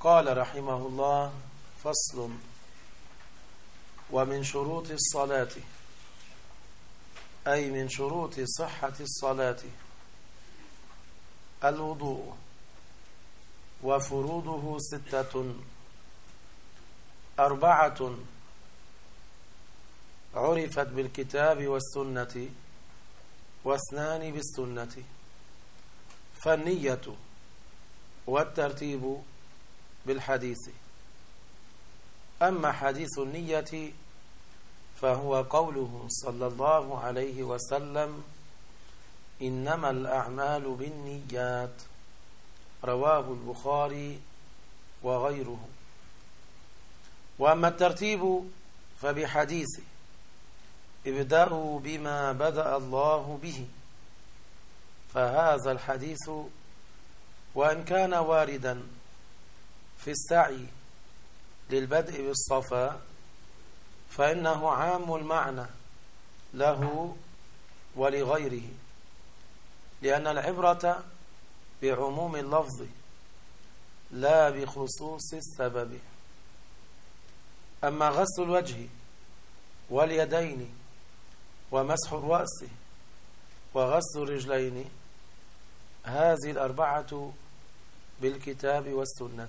قال رحمه الله: فصل. ومن شروط الصلاة، أي من شروط صحة الصلاة، الوضوء، وفروضه 6: 4 عرفت بالكتاب والسنة، و2 بالسنة، فالنية والترتيب بالحديث. أما حديث النية فهو قوله صلى الله عليه وسلم: إنما الأعمال بالنيات، رواه البخاري وغيره. وأما الترتيب فبحديث: ابدأوا بما بدأ الله به. فهذا الحديث وإن كان واردا في السعي للبدء بالصفا، فإنه عام المعنى له ولغيره، لأن العبرة بعموم اللفظ لا بخصوص السبب. أما غسل الوجه واليدين ومسح الرأس وغسل الرجلين، هذه 4 بالكتاب والسنة.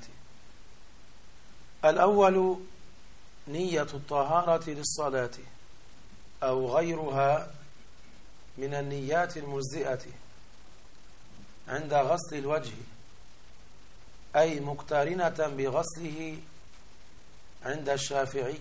الأول نية الطهارة للصلاة أو غيرها من النيات المجزئة عند غسل الوجه، أي مقترنة بغسله عند الشافعي،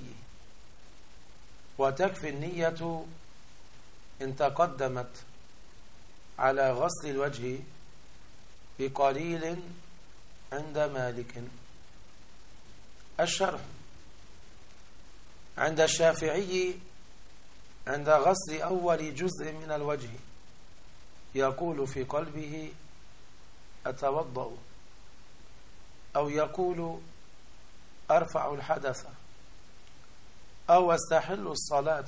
وتكفي النية إن تقدمت على غسل الوجه بقليل عند مالك. الشرح: عند الشافعي عند غسل أول جزء من الوجه يقول في قلبه أتوضأ، أو يقول أرفع الحدث، أو أستحل الصلاة،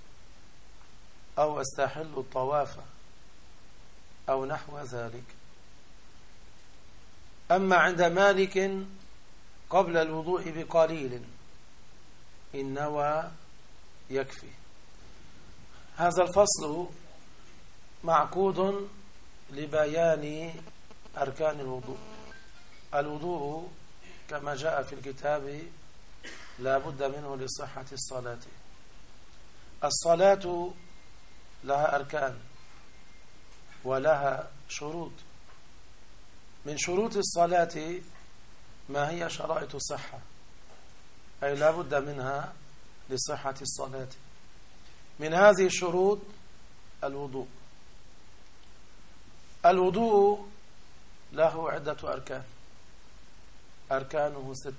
أو أستحل الطواف، أو نحو ذلك. أما عند مالك قبل الوضوء بقليل إن نوى يكفي. هذا الفصل معقود لبيان أركان الوضوء. الوضوء كما جاء في الكتاب لا بد منه لصحة الصلاة. الصلاة لها أركان ولها شروط. من شروط الصلاة ما هي شرائط الصحة، أي لا بد منها لصحة الصلاة. من هذه الشروط الوضوء. الوضوء له عدة أركان، أركانه 6.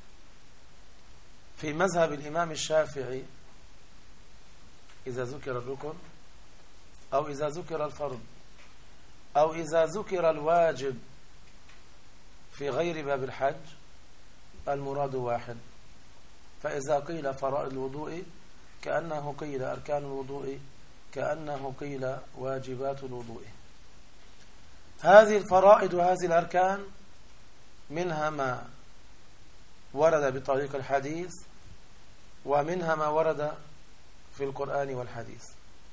في مذهب الإمام الشافعي إذا ذكر الركن، أو إذا ذكر الفرض، أو إذا ذكر الواجب في غير باب الحج، المراد واحد. فإذا قيل فرائض الوضوء كأنه قيل أركان الوضوء، كأنه قيل واجبات الوضوء. هذه الفرائض وهذه الأركان منها ما ورد بطريق الحديث، ومنها ما ورد في القرآن والحديث.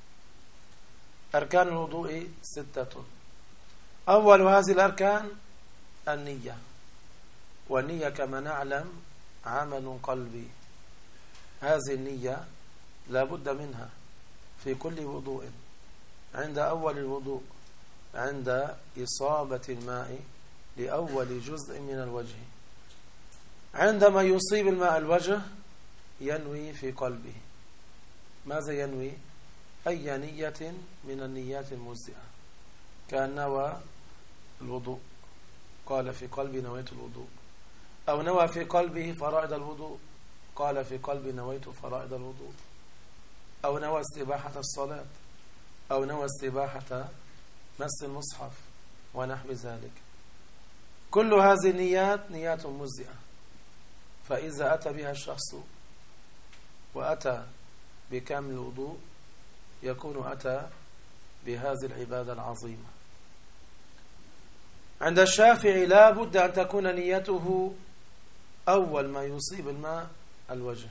أركان الوضوء 6. أول هذه الأركان النية، والنية كما نعلم عمل قلبي. هذه النية لا بد منها في كل وضوء، عند أول الوضوء، عند إصابة الماء لأول جزء من الوجه. عندما يصيب الماء الوجه ينوي في قلبه. ماذا ينوي؟ أي نية من النيات المجزئة، كان نوى الوضوء، قال في قلبي نويت الوضوء، أو نوى في قلبه فرائض الوضوء، قال في قلبي نويت فرائض الوضوء، أو نوى استباحة الصلاة، أو نوى استباحة مس المصحف ونحو ذلك. كل هذه النيات نيات مجزئة. فإذا أتى بها الشخص وأتى بكامل الوضوء يكون أتى بهذه العبادة العظيمة. عند الشافعي لا بد أن تكون نيته أول ما يصيب الماء الوجه،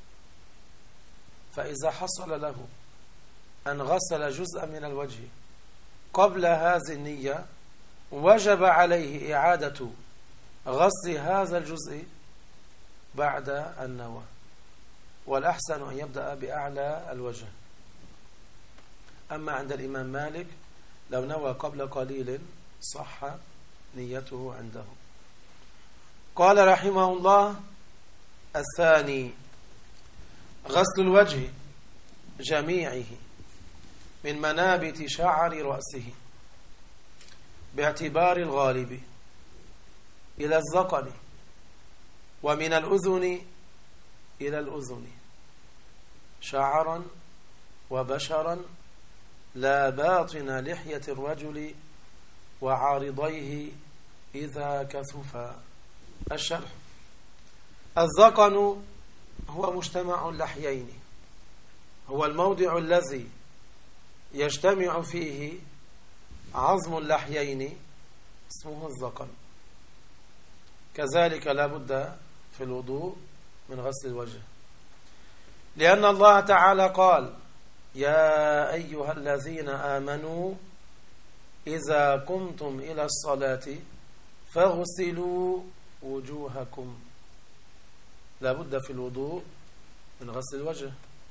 فإذا حصل له أن غسل جزءا من الوجه قبل هذه النية وجب عليه إعادة غسل هذا الجزء بعد النوى، والأحسن أن يبدأ بأعلى الوجه. أما عند الإمام مالك لو نوى قبل قليل صح نيته عنده. قال رحمه الله: الثاني غسل الوجه جميعه من منابت شعر رأسه باعتبار الغالب إلى الذقن، ومن الأذن إلى الأذن شعرا وبشرا، لا باطن لحية الرجل وعارضيه إذا كثفا. الشرح: الذقن هو مجتمع اللحيين، هو الموضع الذي يجتمع فيه عظم اللحيين، اسمه الذقن. كذلك لا بد في الوضوء من غسل الوجه، لأن الله تعالى قال: يا أيها الذين آمنوا إذا قمتم إلى الصلاة فاغسلوا وجوهكم. لا بد في الوضوء من غسل الوجه،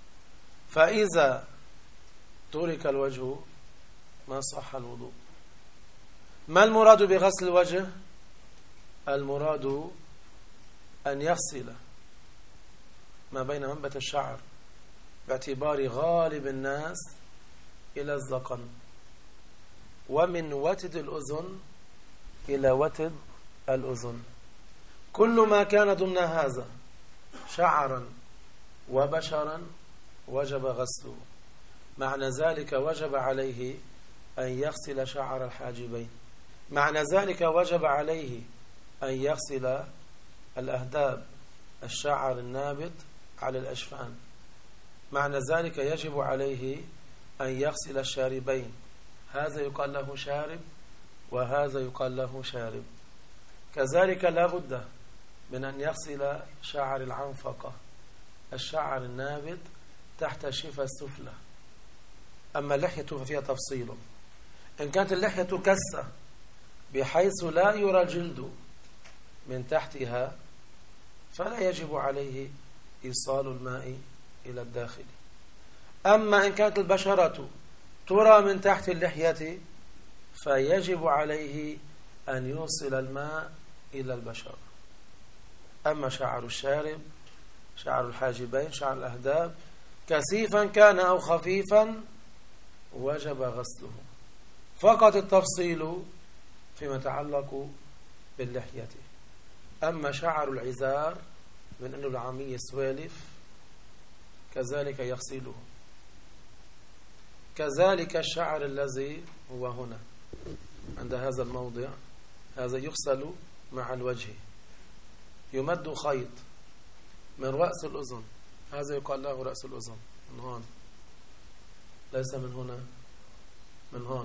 فإذا ترك الوجه ما صح الوضوء. ما المراد بغسل الوجه؟ المراد أن يغسل ما بين منبت الشعر باعتبار غالب الناس إلى الذقن، ومن وتد الأذن إلى وتد الأذن. كل ما كان ضمن هذا شعرا وبشرا وجب غسله. معنى ذلك وجب عليه أن يغسل شعر الحاجبين، معنى ذلك وجب عليه أن يغسل الأهداب، الشعر النابت على الأشفان، معنى ذلك يجب عليه أن يغسل الشاربين، هذا يقال له شارب وهذا يقال له شارب. كذلك لا بد من أن يغسل شعر العنفقة، الشعر النابت تحت الشفة السفلى. أما اللحية ففيها تفصيل، إن كانت اللحية كسة بحيث لا يرى الجلد من تحتها فلا يجب عليه إيصال الماء إلى الداخل. أما إن كانت البشرة ترى من تحت اللحية فيجب عليه أن يوصل الماء إلى البشرة. أما شعر الشارب، شعر الحاجبين، شعر الأهداب، كثيفا كان أو خفيفا وجب غسله. فقط التفصيل فيما يتعلق باللحية. أما شعر العذار من أنه العامي سوالف كذلك يغسله. كذلك الشعر الذي هو هنا عند هذا الموضع، هذا يغسل مع الوجه، يمد خيط من رأس الأذن، هذا يقال له رأس الأذن، من هون، ليس من هنا، من هون،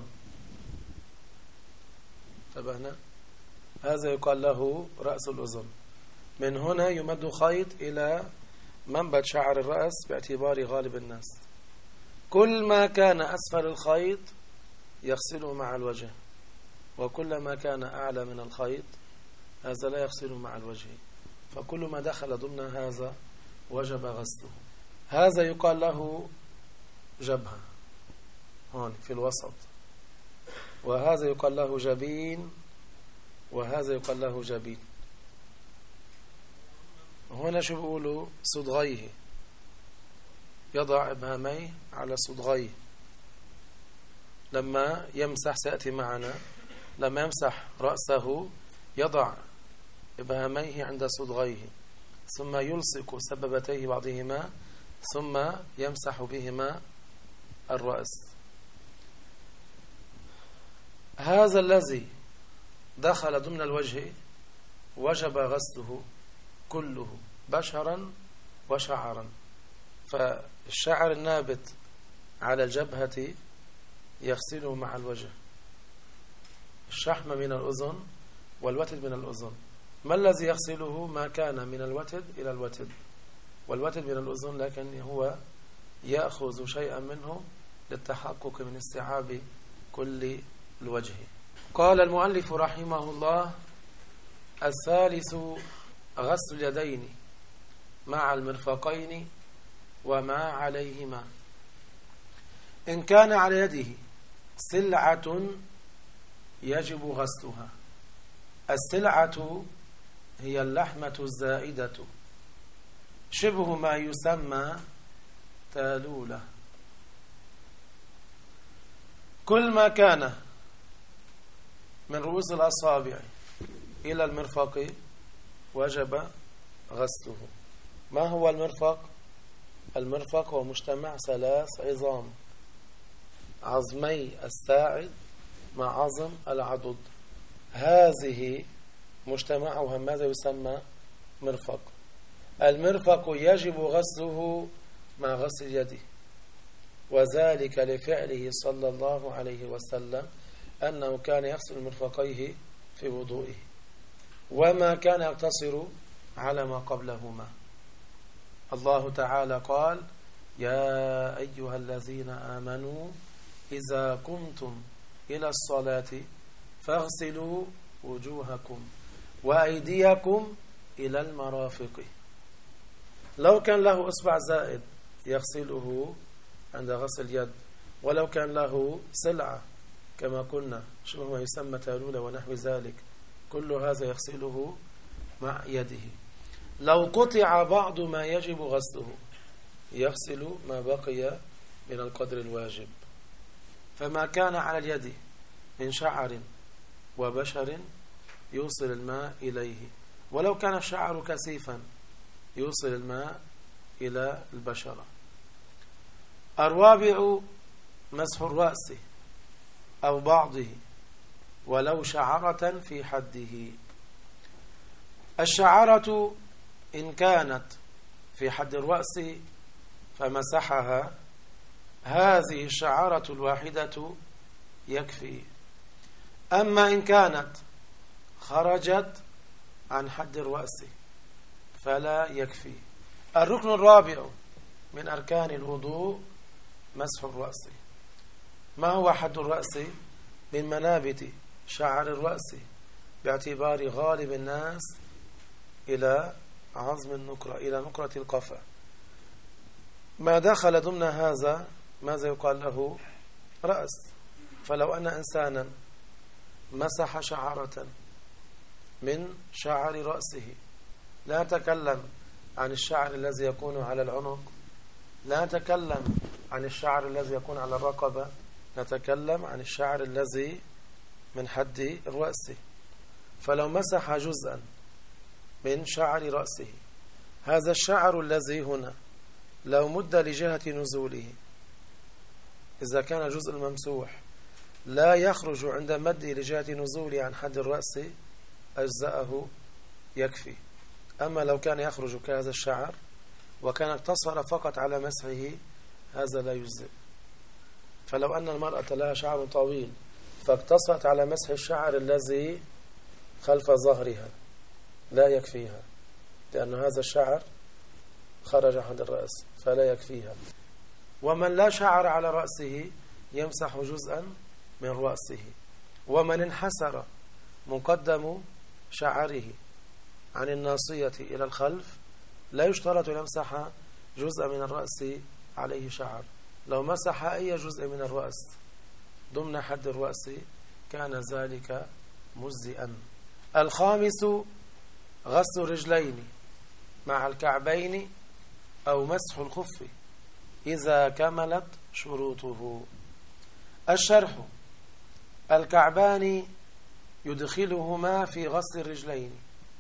انتبهنا؟ هذا يقال له رأس الأذن. من هنا يمد خيط إلى منبت شعر الرأس باعتبار غالب الناس. كل ما كان أسفل الخيط يغسله مع الوجه، وكل ما كان أعلى من الخيط هذا لا يغسله مع الوجه. فكل ما دخل ضمن هذا وجب غسله. هذا يقال له جبهة هون في الوسط، وهذا يقال له جبين، وهذا يقال له جبين. هنا شو بيقولوا؟ صدغيه، يضع إبهاميه على صدغيه لما يمسح، سيأتي معنا لما يمسح رأسه يضع إبهاميه عند صدغيه، ثم يلصق سببتيه بعضهما، ثم يمسح بهما الرأس. هذا الذي دخل ضمن الوجه وجب غسله كله بشرا وشعرا. فالشعر النابت على الجبهة يغسله مع الوجه، الشحم من الأذن والوتد من الأذن ما الذي يغسله؟ ما كان من الوتد إلى الوتد، والوتد من الأذن، لكن هو يأخذ شيئا منه للتحقق من استيعاب كل الوجه. قال المؤلف رحمه الله: الثالث غسل اليدين مع المرفقين وما عليهما. إن كان على يده سلعة يجب غسلها. السلعة هي اللحمة الزائدة شبه ما يسمى تالولة. كل ما كان من رؤوس الأصابع إلى المرفق وجب غسله. ما هو المرفق؟ المرفق هو مجتمع 3 عظام: عظمي الساعد مع عظم العضد. هذه مجتمعها ماذا يسمى؟ مرفق. المرفق يجب غسله مع غسل يده، وذلك لفعله صلى الله عليه وسلم أنه كان يغسل مرفقيه في وضوئه، وما كان يقتصر على ما قبلهما. الله تعالى قال: يا أيها الذين آمنوا إذا قمتم إلى الصلاة فاغسلوا وجوهكم وأيديكم إلى المرافق. لو كان له إصبع زائد يغسله عند غسل اليد، ولو كان له سلعة كما قلنا شبه ما يسمى تالولة ونحو ذلك، كل هذا يغسله مع يده. لو قطع بعض ما يجب غسله يغسل ما بقي من القدر الواجب. فما كان على اليد من شعر وبشر يوصل الماء إليه، ولو كان الشعر كثيفا يوصل الماء إلى البشرة. الرابع مسح الرأس أو بعضه ولو شعرة في حده. الشعرة إن كانت في حد الرأس فمسحها، هذه الشعرة الواحدة يكفي. أما إن كانت خرجت عن حد الرأس فلا يكفي. الركن الرابع من أركان الوضوء مسح الرأس. ما هو حد الرأس؟ من منابت شعر الرأس باعتبار غالب الناس إلى عظم النقرة، إلى نقرة القفا. ما دخل ضمن هذا ماذا يقال له؟ رأس. فلو أن إنسانا مسح شعرة من شعر رأسه، لا نتكلم عن الشعر الذي يكون على العنق، لا نتكلم عن الشعر الذي يكون على الرقبة، نتكلم عن الشعر الذي من حد الرأس. فلو مسح جزءا من شعر رأسه، هذا الشعر الذي هنا لو مد لجهة نزوله، إذا كان جزء الممسوح لا يخرج عند مده لجهة نزوله عن حد الرأس أجزاءه يكفي. أما لو كان يخرج كهذا الشعر وكان اقتصر فقط على مسحه، هذا لا يجزئ. فلو أن المرأة لها شعر طويل فاقتصرت على مسح الشعر الذي خلف ظهرها لا يكفيها، لأن هذا الشعر خرج عن الرأس فلا يكفيها. ومن لا شعر على رأسه يمسح جزءا من رأسه. ومن انحسر مقدم شعره عن الناصية إلى الخلف لا يشترط أن يمسح جزء من الرأس عليه شعر. لو مسح أي جزء من الرأس ضمن حد الرأس كان ذلك مجزئا. الخامس غسل الرجلين مع الكعبين أو مسح الخف إذا كملت شروطه. الشرح: الكعبان يدخلهما في غسل الرجلين.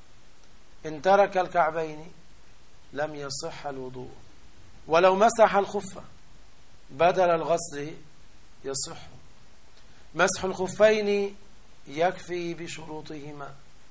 إن ترك الكعبين لم يصح الوضوء. ولو مسح الخف بدل الغسل يصح. مسح الخفين يكفي بشروطهما.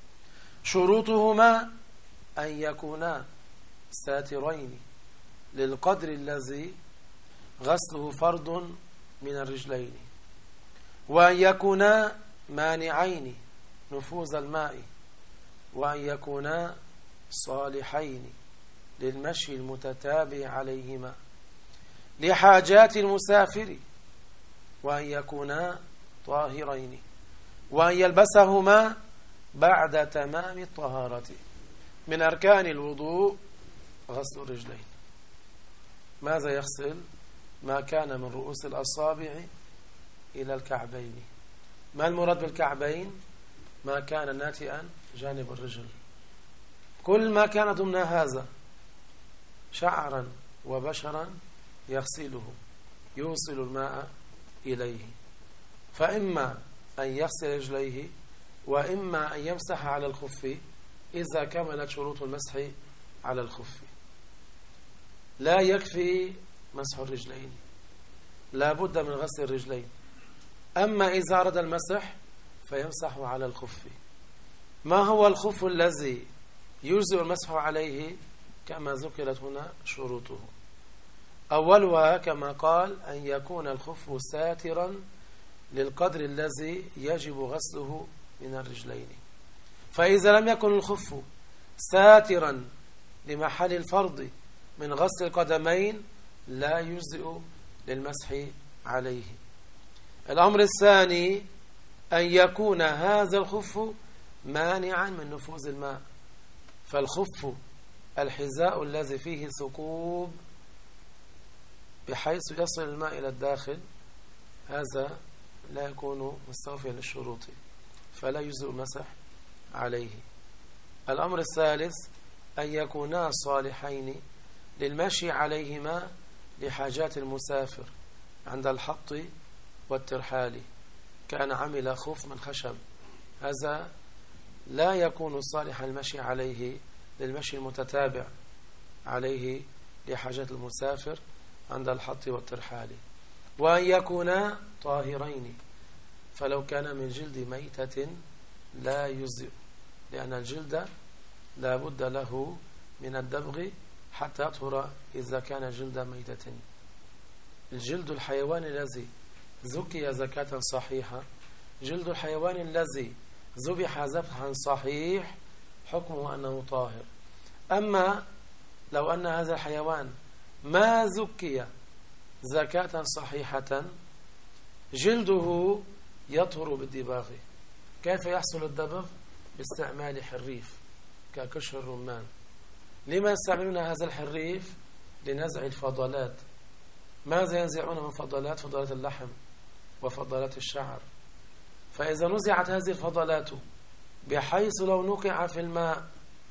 شروطهما أن يكونا ساترين للقدر الذي غسله فرض من الرجلين، وأن يكونا مانعين نفوذ الماء، وأن يكونا صالحين للمشي المتتابع عليهما لحاجات المسافر، وأن يكونا طاهرين، وأن يلبسهما بعد تمام الطهارة. من أركان الوضوء غسل الرجلين. ماذا يغسل؟ ما كان من رؤوس الأصابع إلى الكعبين. ما المراد بالكعبين؟ ما كان ناتئا جانب الرجل، كل ما كان ضمن هذا شعرا وبشرا يغسله، يوصل الماء إليه، فإما أن يغسل رجليه وإما أن يمسح على الخف إذا كملت شروط المسح على الخف. لا يكفي مسح الرجلين، لا بد من غسل الرجلين. أما إذا أراد المسح فيمسح على الخف. ما هو الخف الذي يجزئ المسح عليه؟ كما ذكرت هنا شروطه. أولها كما قال أن يكون الخف ساترا للقدر الذي يجب غسله من الرجلين. فإذا لم يكن الخف ساترا لمحل الفرض من غسل القدمين لا يجزئ للمسح عليه. الأمر الثاني أن يكون هذا الخف مانعا من نفوذ الماء. فالخف الحذاء الذي فيه ثقوب بحيث يصل الماء إلى الداخل، هذا لا يكون مستوفيا للشروط فلا يجزئ المسح عليه. الأمر الثالث أن يكونا صالحين للمشي عليهما لحاجات المسافر عند الحط والترحال. كان عمل خف من خشب، هذا لا يكون صالحا المشي عليه للمشي المتتابع عليه لحاجات المسافر عند الحط والترحال. وأن يكونا طاهرين، فلو كان من جلد ميتة لا يجزئ، لأن الجلد لا بد له من الدبغ حتى يطهر إذا كان جلد ميتة. الجلد الحيوان الذي زكي زكاة صحيحة، جلد الحيوان الذي ذبح ذبحا صحيح حكمه أنه طاهر. أما لو أن هذا الحيوان ما زكي زكاة صحيحة جلده يطهر بالدباغ. كيف يحصل الدبغ؟ باستعمال حريف كقشر الرمان. لما يستعملون هذا الحريف؟ لنزع الفضلات. ماذا ينزعون من فضلات؟ فضلات اللحم وفضلات الشعر. فإذا نزعت هذه الفضلات بحيث لو نقع في الماء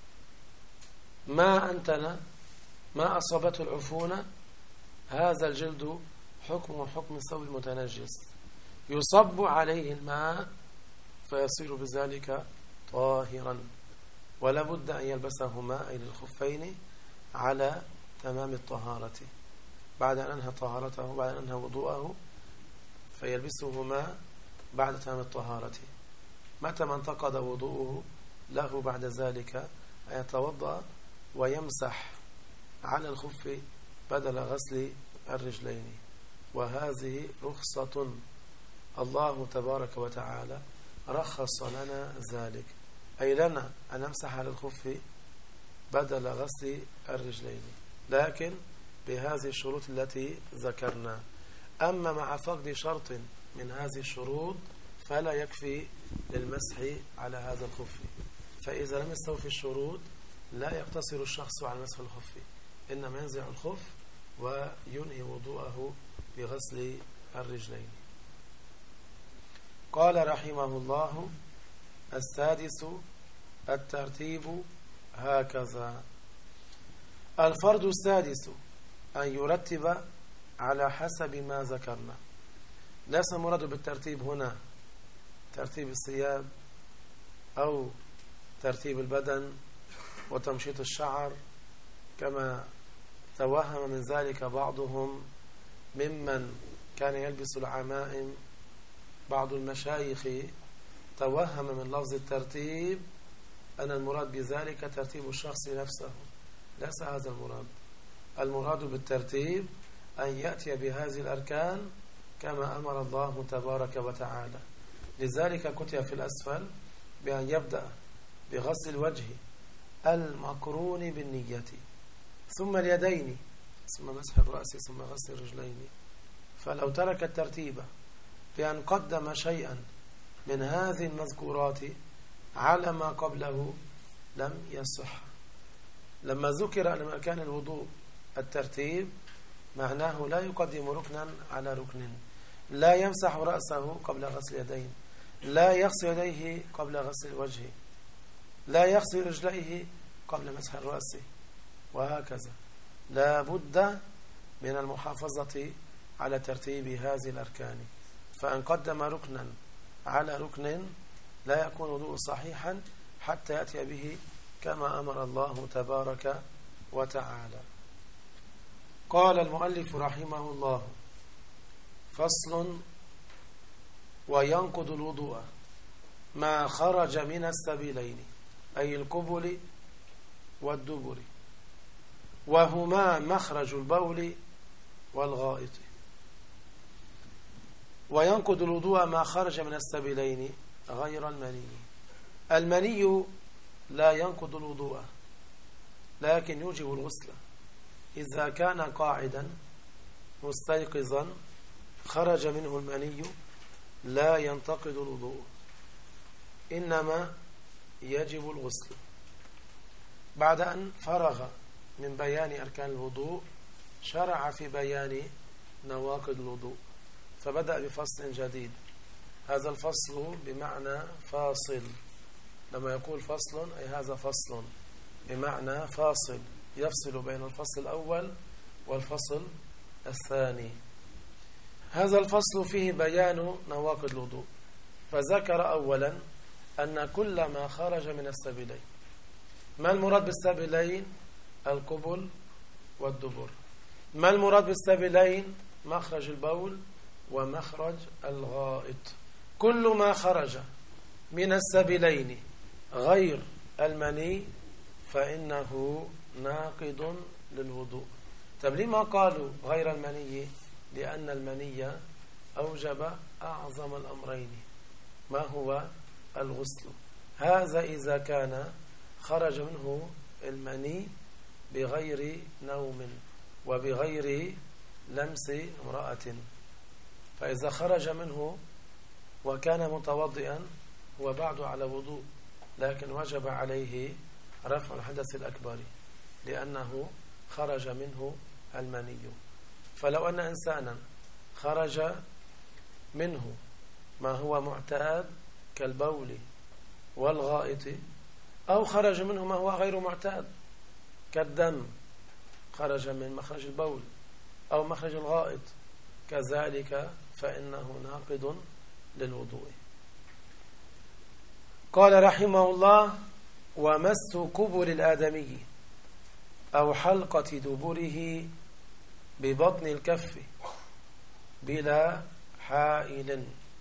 ما أنتن ما أصابته العفونة، هذا الجلد حكمه حكم الثوب المتنجس، يصب عليه الماء فيصير بذلك طاهرا. ولا بد أن يلبسهما أي الخفين على تمام الطهارة بعد أن أنهى طهارته، بعد أن أنهى وضوءه فيلبسهما بعد تمام الطهارة. متى ما انتقض وضوءه له بعد ذلك أن يتوضأ ويمسح على الخف بدل غسل الرجلين. وهذه رخصة الله تبارك وتعالى رخص لنا ذلك، أي لنا أن نمسح على الخف بدل غسل الرجلين، لكن بهذه الشروط التي ذكرنا. أما مع فقد شرط من هذه الشروط فلا يكفي للمسح على هذا الخف. فإذا لم يستوفي الشروط لا يقتصر الشخص على مسح الخف، إنما ينزع الخف وينهي وضوءه بغسل الرجلين. قال رحمه الله: السادس الترتيب هكذا. الفرض السادس أن يرتب على حسب ما ذكرنا. ليس المراد بالترتيب هنا ترتيب الثياب أو ترتيب البدن وتمشيط الشعر كما توهم من ذلك بعضهم ممن كان يلبس العمائم. بعض المشايخ توهم من لفظ الترتيب أن المراد بذلك ترتيب الشخص نفسه. ليس هذا المراد. المراد بالترتيب أن يأتي بهذه الأركان كما أمر الله تبارك وتعالى. لذلك كتب في الأسفل بأن يبدأ بغسل الوجه المقرون بالنية، ثم اليدين، ثم مسح الرأس، ثم غسل الرجلين. فلو ترك الترتيب بأن قدم شيئا من هذه المذكورات على ما قبله لم يصح. لما ذكر أن مكان الوضوء الترتيب معناه لا يقدم ركنا على ركن، لا يمسح رأسه قبل غسل يدين، لا يغسل يديه قبل غسل وجهه، لا يغسل رجليه قبل مسح الرأس، وهكذا. لا بد من المحافظة على ترتيب هذه الأركان، فإن قدم ركنا على ركن لا يكون وضوء صحيحا حتى يأتي به كما أمر الله تبارك وتعالى. قال المؤلف رحمه الله: فصل: وينقض الوضوء ما خرج من السبيلين، أي القبل والدبر، وهما مخرج البول والغائط. وينقض الوضوء ما خرج من السبيلين غير المني. المني لا ينقض الوضوء لكن يوجب الغسل. إذا كان قاعدا مستيقظا خرج منه المني لا ينتقض الوضوء، إنما يجب الغسل. بعد أن فرغ من بيان أركان الوضوء شرع في بيان نواقض الوضوء، فبدأ بفصل جديد. هذا الفصل بمعنى فاصل. لما يقول فصل أي هذا فصل بمعنى فاصل، يفصل بين الفصل الأول والفصل الثاني. هذا الفصل فيه بيان نواقض الوضوء، فذكر أولا أن كل ما خرج من السبيلين. ما المراد بالسبيلين؟ القبل والدبر. ما المراد بالسبيلين؟ مخرج البول ومخرج الغائط. كل ما خرج من السبيلين غير المني فإنه ناقض للوضوء. طب لما قالوا غير المني؟ لأن المني أوجب أعظم الأمرين، ما هو الغسل. هذا إذا كان خرج منه المني بغير نوم وبغير لمس امرأة. فإذا خرج منه وكان متوضئا وبعد على وضوء لكن وجب عليه رفع الحدث الأكبر لأنه خرج منه المني. فلو أن إنسانا خرج منه ما هو معتاد كالبول والغائط، أو خرج منه ما هو غير معتاد كالدم، خرج من مخرج البول أو مخرج الغائط، كذلك فإنه ناقض للوضوء. قال رحمه الله: ومس قبل الآدمي أو حلقة دبره ببطن الكف بلا حائل.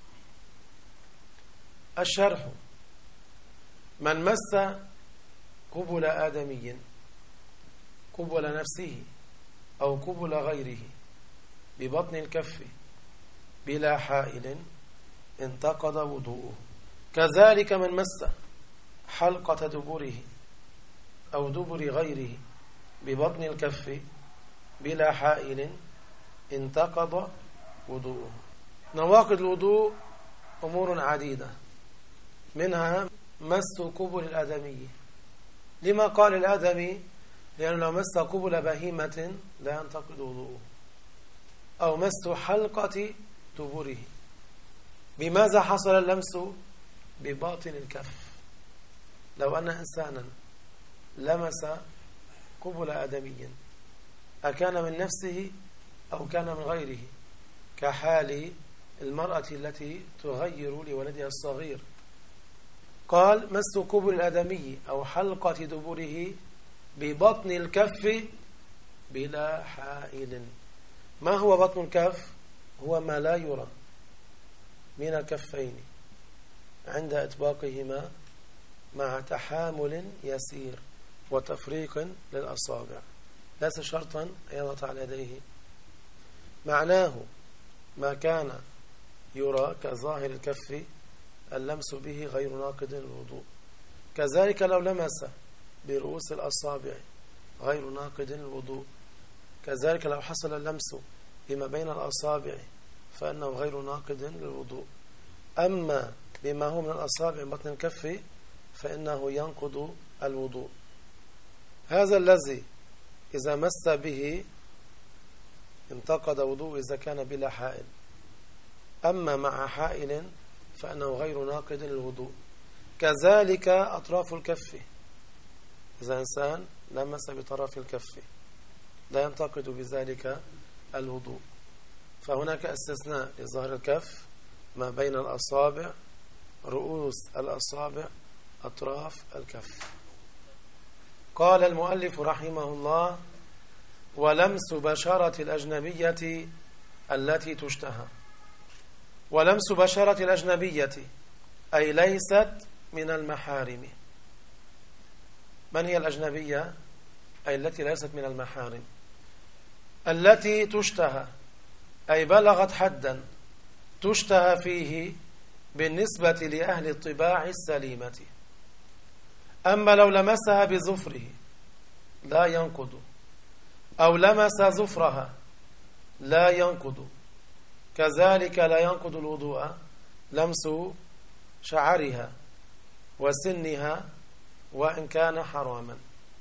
الشرح: من مس قبل آدمي، قبل نفسه أو قبل غيره ببطن الكف بلا حائل انتقض وضوءه. كذلك من مس حلقة دبره أو دبر غيره ببطن الكف بلا حائل انتقض وضوءه. نواقض الوضوء أمور عديدة، منها مس قبل الآدمي. لما قال الآدمي؟ لأنه لو مس قبل بهيمة لا ينتقض وضوءه. أو مس حلقة دبره. بماذا حصل اللمس؟ بباطن الكف. لو أن إنسانا لمس قبل آدمي أكان من نفسه أو كان من غيره، كحال المرأة التي تغير لولدها الصغير. قال: مس قبل الآدمي أو حلقة دبره ببطن الكف بلا حائل. ما هو بطن الكف؟ هو ما لا يرى من الكفين عند إطباقهما مع تحامل يسير وتفريق للأصابع، ليس شرطا أن يضغط على يديه. معناه ما كان يرى كظاهر الكف اللمس به غير ناقض للوضوء. كذلك لو لمس برؤوس الأصابع غير ناقض للوضوء. كذلك لو حصل اللمس بما بين الأصابع فإنه غير ناقض للوضوء. أما بما هو من الأصابع بطن الكف فإنه ينقض الوضوء. هذا الذي إذا مس به انتقض وضوء إذا كان بلا حائل، أما مع حائل فإنه غير ناقض للوضوء. كذلك أطراف الكف، إذا إنسان لمس بطرف الكف لا ينتقض بذلك الوضوء. فهناك استثناء لظهر الكف ما بين الأصابع، رؤوس الأصابع، أطراف الكف. قال المؤلف رحمه الله: ولمس بشرة الأجنبية التي تشتهى. ولمس بشرة الأجنبية أي ليست من المحارم. من هي الأجنبية؟ أي التي ليست من المحارم. التي تشتهى أي بلغت حدا تشتهى فيه بالنسبة لأهل الطباع السليمة. أما لو لمسها بظفره لا ينقض، أو لمس ظفرها لا ينقض. كذلك لا ينقض الوضوء لمس شعرها وسنها وإن كان حراما.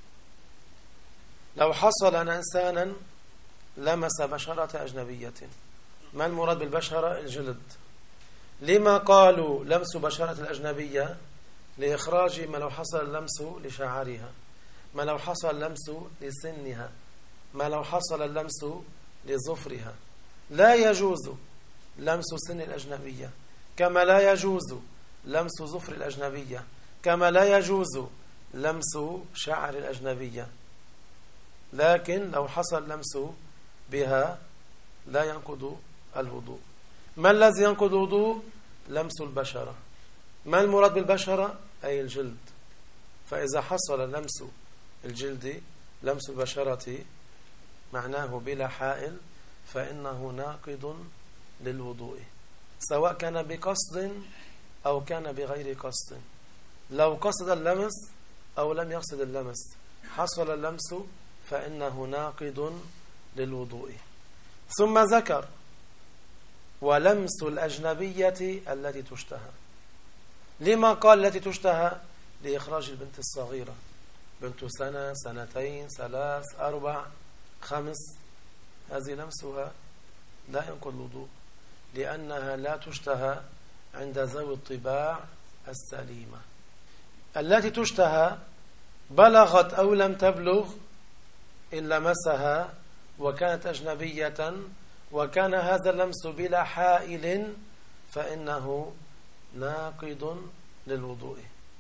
لو حصل أن إنسانا لمس بشرة أجنبية، ما المراد بالبشرة؟ الجلد. لما قالوا لمس بشرة الأجنبية؟ لإخراج ما لو حصل اللمس لشعرها، ما لو حصل اللمس لسنها، ما لو حصل اللمس لظفرها. لا يجوز لمس سن الأجنبية، كما لا يجوز لمس ظفر الأجنبية، كما لا يجوز لمس شعر الأجنبية. لكن لو حصل لمس بها لا ينقض الوضوء. ما الذي ينقض الوضوء؟ لمس البشرة. ما المراد بالبشرة؟ أي الجلد. فإذا حصل لمس الجلد، لمس البشرة، معناه بلا حائل، فإنه ناقض للوضوء، سواء كان بقصد أو كان بغير قصد. لو قصد اللمس أو لم يقصد اللمس، حصل اللمس فإنه ناقض للوضوء. ثم ذكر: ولمس الأجنبية التي تشتهى. لما قال التي تشتهى؟ لإخراج البنت الصغيرة، بنت سنة، سنتين، 3، 4، 5، هذه لمسها لا ينقض الوضوء، لأنها لا تشتهى عند ذوي الطباع السليمة. التي تشتهى بلغت أو لم تبلغ إن لمسها وكانت أجنبية وكان هذا اللمس بلا حائل فإنه ناقض للوضوء.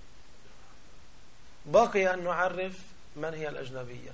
بقي أن نعرف من هي الأجنبية.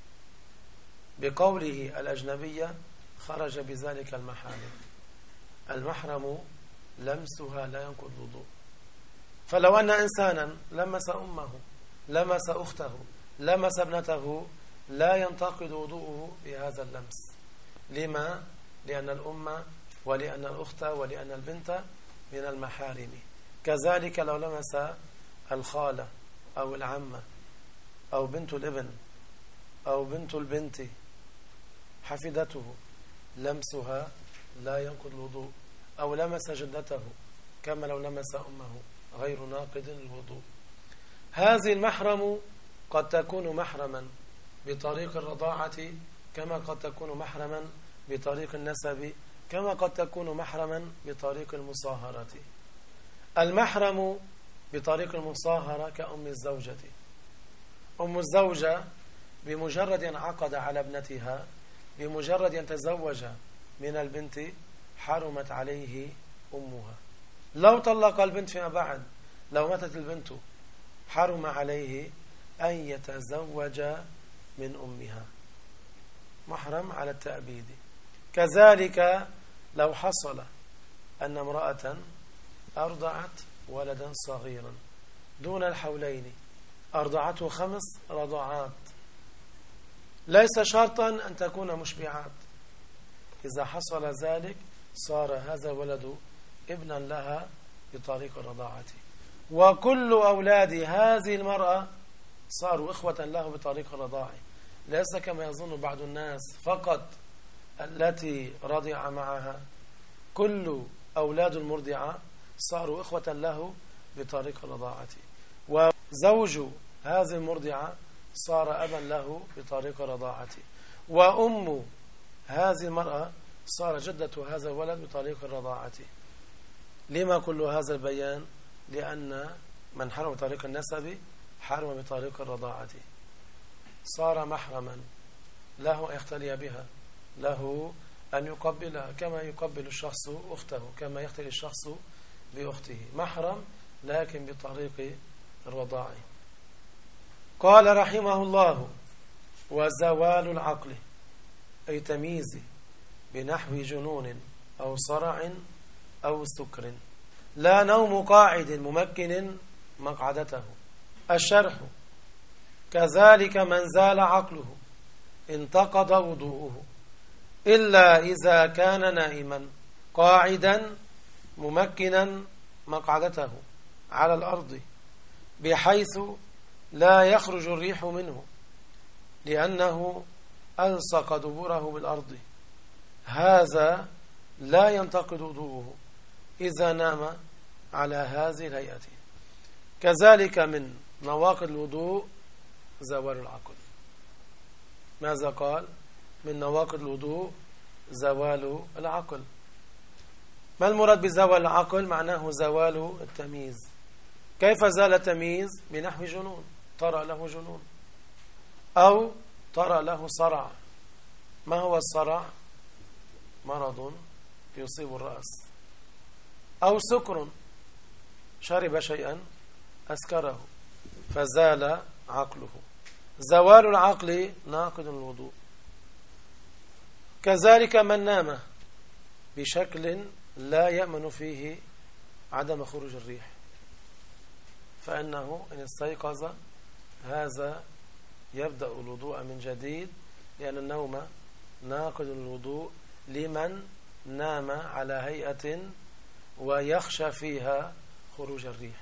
بقوله الأجنبية خرج بذلك المحارم. المحرم لمسها لا ينقض الوضوء. فلو أن إنسانا لمس أمه، لمس أخته، لمس ابنته، لا ينتقض وضوءه بهذا اللمس. لما؟ لأن الأم ولأن الأخت ولأن البنت من المحارم. كذلك لو لمس الخالة أو العمة أو بنت الابن أو بنت البنت حفيدته، لمسها لا ينقض الوضوء. أو لمس جدته كما لو لمس أمه، غير ناقض للوضوء. هذه المحرم قد تكون محرما بطريق الرضاعة، كما قد تكون محرما بطريق النسب، كما قد تكون محرما بطريق المصاهرة. المحرم بطريق المصاهرة كأم الزوجة. أم الزوجة بمجرد أن عقد على ابنتها، بمجرد أن تزوج من البنت، حرمت عليه أمها. لو طلق البنت فيما بعد، لو ماتت البنت، حرم عليه أن يتزوج من أمها، محرم على التأبيد. كذلك لو حصل أن امرأة أرضعت ولدا صغيرا دون الحولين، أرضعته 5 رضعات، ليس شرطا أن تكون مشبعات. إذا حصل ذلك صار هذا الولد ابنا لها بطريق الرضاعة. وكل أولاد هذه المرأة صاروا إخوة له بطريق الرضاع، ليس كما يظن بعض الناس فقط التي رضع معها، كل أولاد المرضعة صاروا إخوة له بطريق الرضاعة، وزوج هذه المرضعة صار أبا له بطريق الرضاعة، وأم هذه المرأة صار جدة هذا الولد بطريق الرضاعة. لما كل هذا البيان؟ لأن من حرم بطريق النسب حرم بطريق الرضاعة، صار محرما له أن يختلي بها، له أن يقبلها كما يقبل الشخص أخته، كما يختلي الشخص بأخته، محرم لكن بطريق الرضاع. قال رحمه الله: وزوال العقل أي تمييز بنحو جنون أو صرع أو سكر، لا نوم قاعد ممكن مقعدته. الشرح: كذلك من زال عقله انتقض وضوءه إلا إذا كان نائما قاعدا ممكنا مقعدته على الأرض بحيث لا يخرج الريح منه لأنه ألصق دبره بالأرض، هذا لا ينتقض وضوءه إذا نام على هذه الهيئة. كذلك من نواقض الوضوء زوال العقل. ماذا قال؟ من نواقض الوضوء زوال العقل. ما المراد بزوال العقل؟ معناه زوال التمييز. كيف زال التمييز؟ بنحو جنون، طرأ له جنون، أو طرأ له صرع. ما هو الصرع؟ مرض يصيب الرأس. أو سكر، شرب شيئا أسكره فزال عقله. زوال العقل ناقض الوضوء. كذلك من نام بشكل لا يأمن فيه عدم خروج الريح، فإنه إن استيقظ هذا يبدأ الوضوء من جديد، لأن النوم ناقض الوضوء لمن نام على هيئة ويخشى فيها خروج الريح.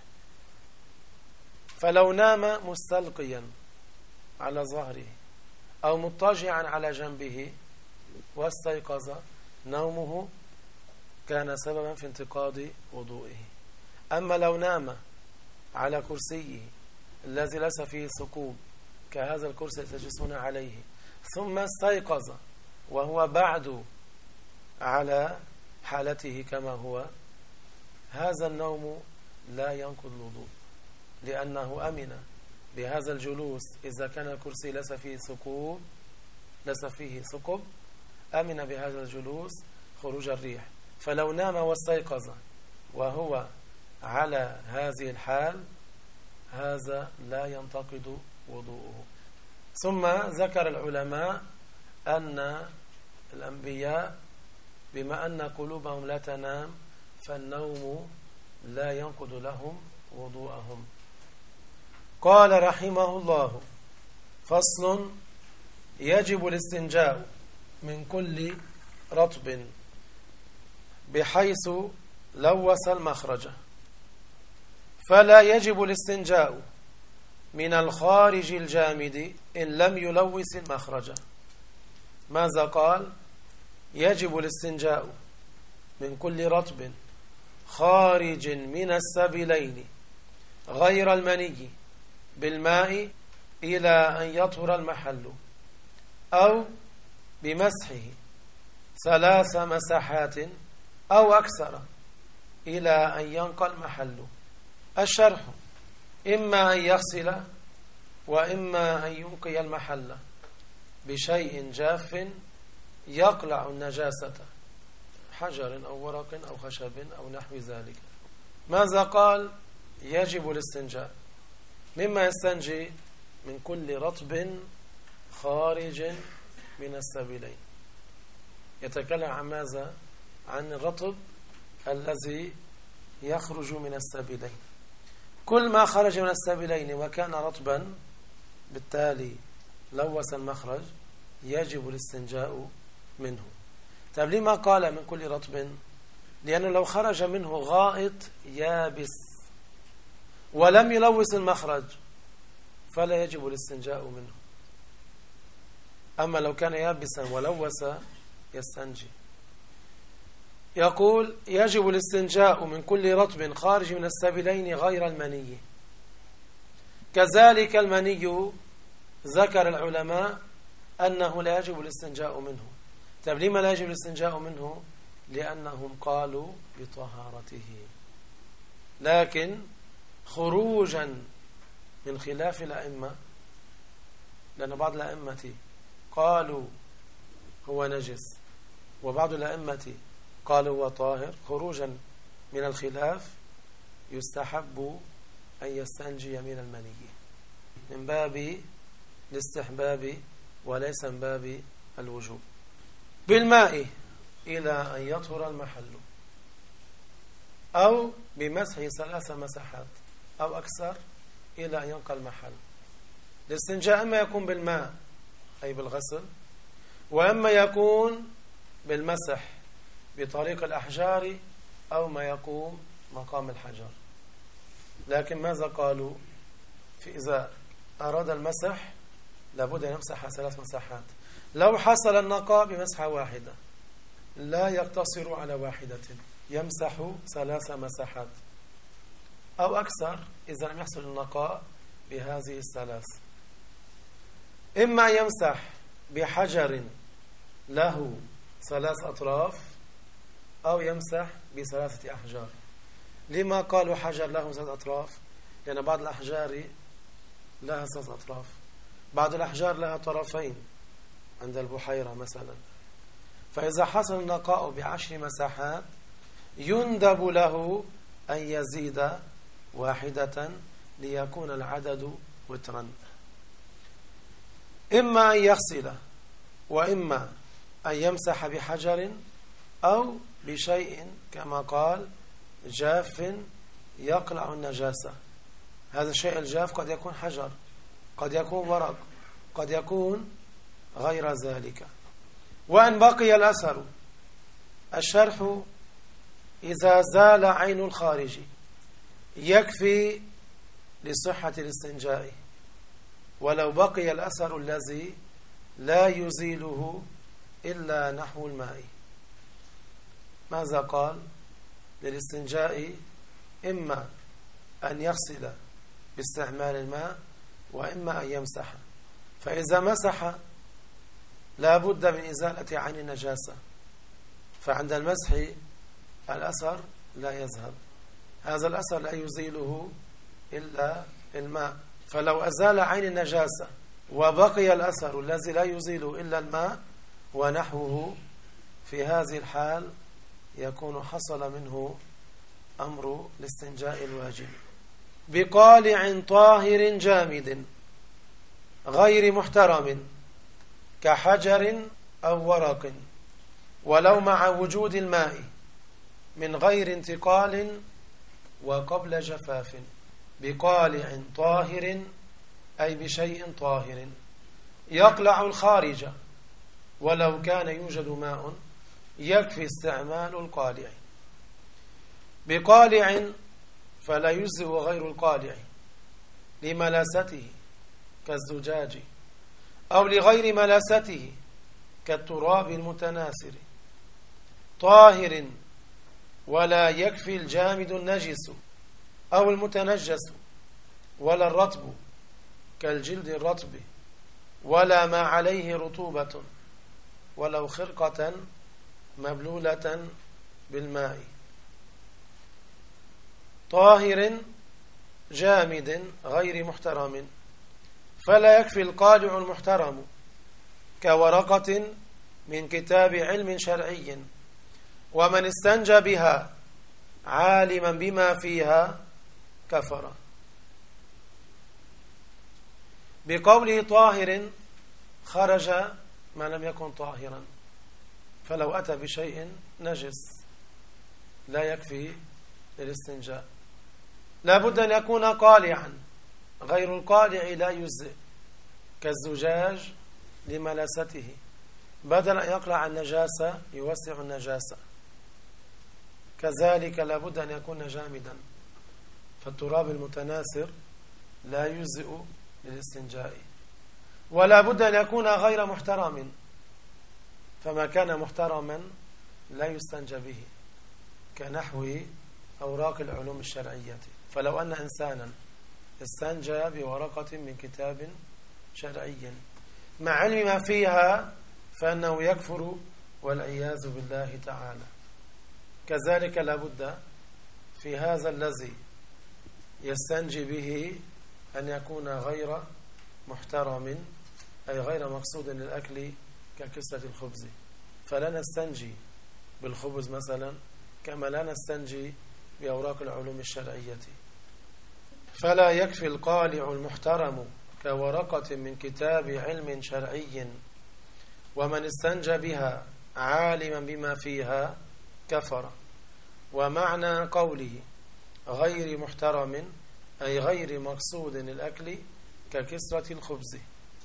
فلو نام مستلقيا على ظهره أو مضطجعا على جنبه واستيقظ، نومه كان سببا في انتقاض وضوئه. أما لو نام على كرسيه الذي ليس فيه ثقوب كهذا الكرسي الذي تجلسون عليه ثم استيقظ وهو بعد على حالته كما هو، هذا النوم لا ينقض الوضوء، لأنه أمن بهذا الجلوس. إذا كان الكرسي ليس فيه ثقب أمن بهذا الجلوس خروج الريح. فلو نام واستيقظ وهو على هذه الحال هذا لا ينتقض وضوءه. ثم ذكر العلماء أن الأنبياء بما أن قلوبهم لا تنام فالنوم لا ينقض لهم وضوءهم. قال رحمه الله: فصل: يجب الاستنجاء من كل رطب بحيث لوث المخرج، فلا يجب الاستنجاء من الخارج الجامد إن لم يلوث المخرج. ماذا قال؟ يجب الاستنجاء من كل رطب خارج من السبيلين غير المني بالماء إلى أن يطهر المحل، أو بمسحه 3 مساحات أو أكثر إلى أن ينقى المحل. الشرح: إما أن يغسل وإما أن ينقي المحل بشيء جاف يقلع النجاسة، حجر أو ورق أو خشب أو نحو ذلك. ماذا قال؟ يجب الاستنجاء مما يستنجي من كل رطب خارج من السبيلين. يتكلم عن ماذا؟ عن الرطب الذي يخرج من السبيلين. كل ما خرج من السبيلين وكان رطبا بالتالي لوث المخرج يجب الاستنجاء منه. طيب لما قال من كل رطب؟ لأنه لو خرج منه غائط يابس ولم يلوث المخرج فلا يجب الاستنجاء منه. أما لو كان يابسا ولوث يستنجي. يقول يجب الاستنجاء من كل رطب خارج من السبيلين غير المني. كذلك المني ذكر العلماء أنه لا يجب الاستنجاء منه. طيب لما لا يجب الاستنجاء منه؟ لأنهم قالوا بطهارته، لكن خروجا من خلاف الأئمة، لأن بعض الأئمة قالوا هو نجس وبعض الأئمة قالوا هو طاهر، خروجا من الخلاف يستحب أن يستنجي من المني من باب الاستحباب وليس من باب الوجوب. بالماء إلى أن يطهر المحل، أو بمسح 3 مسحات أو أكثر إلى أن ينقى المحل. الاستنجاء أما يكون بالماء أي بالغسل، وأما يكون بالمسح بطريق الأحجار أو ما يقوم مقام الحجر. لكن ماذا قالوا؟ إذا أراد المسح لابد أن يمسح 3 مسحات. لو حصل النقاء بمسحة واحدة لا يقتصر على واحدة، يمسح 3 مسحات أو أكثر إذا لم يحصل النقاء بهذه 3. إما يمسح بحجر له 3 أطراف أو يمسح ب3 أحجار. لما قالوا حجر له 3 أطراف؟ لأن بعض الأحجار لها 3 أطراف، بعض الأحجار لها طرفين عند البحيرة مثلا. فإذا حصل النقاء ب10 مساحات يندب له أن يزيد واحدة ليكون العدد وترا. إما أن يغسل وإما أن يمسح بحجر أو بشيء كما قال جاف يقلع النجاسة. هذا الشيء الجاف قد يكون حجر، قد يكون ورق، قد يكون غير ذلك. وأن بقي الأثر. الشرح: إذا زال عين الخارج يكفي لصحة الاستنجاء، ولو بقي الأثر الذي لا يزيله إلا نحو الماء. ماذا قال؟ للاستنجاء إما أن يغسل باستعمال الماء وإما أن يمسح. فإذا مسح لا بد من إزالة عين النجاسة، فعند المسح الأثر لا يذهب، هذا الأثر لا يزيله إلا الماء. فلو أزال عين النجاسة وبقي الأثر الذي لا يزيله إلا الماء ونحوه، في هذه الحال يكون حصل منه أمر الاستنجاء الواجب. بقالع طاهر جامد غير محترم كحجر أو ورق، ولو مع وجود الماء من غير انتقال وقبل جفاف. بقالع طاهر أي بشيء طاهر يقلع الخارج، ولو كان يوجد ماء يكفي استعمال القالع. بقالع فلا يجزئ غير القالع لملاسته كالزجاج، أو لغير ملاسته كالتراب المتناثر. طاهر ولا يكفي الجامد النجس أو المتنجس، ولا الرطب كالجلد الرطب، ولا ما عليه رطوبة، ولو خرقة مبلولة بالماء. طاهر جامد غير محترم فلا يكفي القالع المحترم كورقة من كتاب علم شرعي، ومن استنجى بها عالما بما فيها كفر. بقوله طاهر خرج ما لم يكن طاهرا، فلو أتى بشيء نجس لا يكفي للاستنجاء، لا بد أن يكون قالعا، غير القالع لا يجزئ، كالزجاج لملاسته، بدل أن يقلع النجاسة يوسع النجاسة. كذلك لا بد أن يكون جامدا، فالتراب المتناثر لا يجزئ للاستنجاء، ولا بد أن يكون غير محترم، فما كان محترما لا يستنجى به، كنحو أوراق العلوم الشرعية. فلو أن إنسانا استنجى بورقة من كتاب شرعي مع علم ما فيها فإنه يكفر والعياذ بالله تعالى. كذلك لابد في هذا الذي يستنجي به أن يكون غير محترم، أي غير مقصود للأكل ككسرة الخبز، فلا نستنجي بالخبز مثلا كما لا نستنجي بأوراق العلوم الشرعية. فلا يكفي القالع المحترم كورقة من كتاب علم شرعي، ومن استنجى بها عالما بما فيها كفر. ومعنى قوله غير محترم أي غير مقصود للأكل ككسرة الخبز.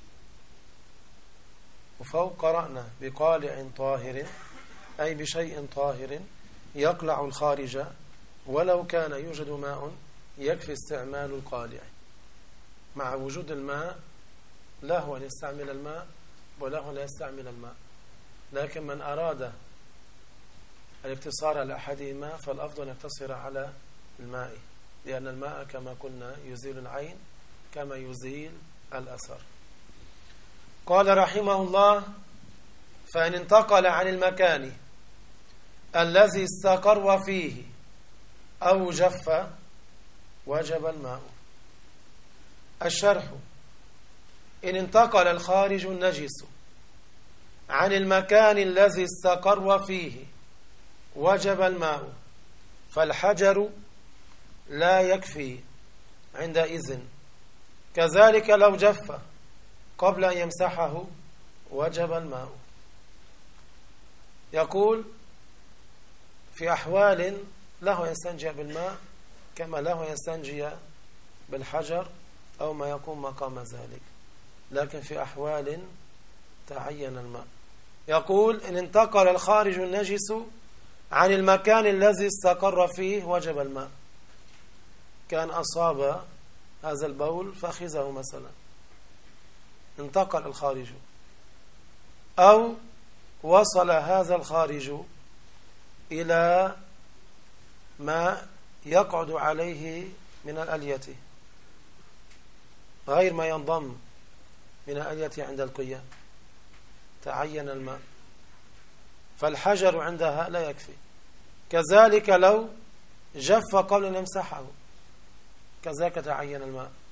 وفوق قرأنا بقالع طاهر أي بشيء طاهر يقلع الخارج، ولو كان يوجد ماء يكفي استعمال القالع. مع وجود الماء له أن يستعمل الماء وله لا يستعمل الماء، لكن من أراد الاقتصار على أحدهما فالأفضل أن يقتصر على الماء، لأن الماء كما قلنا يزيل العين كما يزيل الأثر. قال رحمه الله: فإن انتقل عن المكان الذي استقر فيه أو جف وجب الماء. الشرح: إن انتقل الخارج النجس عن المكان الذي استقر فيه وجب الماء، فالحجر لا يكفي عندئذ، كذلك لو جف قبل أن يمسحه وجب الماء. يقول: في أحوال له يستنجي بالماء كما له يستنجي بالحجر أو ما يكون مقام ذلك، لكن في أحوال تعين الماء. يقول: إن انتقل الخارج النجس عن المكان الذي استقر فيه وجب الماء. كان أصاب هذا البول فأخذه مثلا، انتقل الخارج، أو وصل هذا الخارج إلى ما يقعد عليه من الألية غير ما ينضم من الألية عند القيام، تعين الماء، فالحجر عندها لا يكفي. كذلك لو جف قبل أن يمسحه كذلك تعين الماء.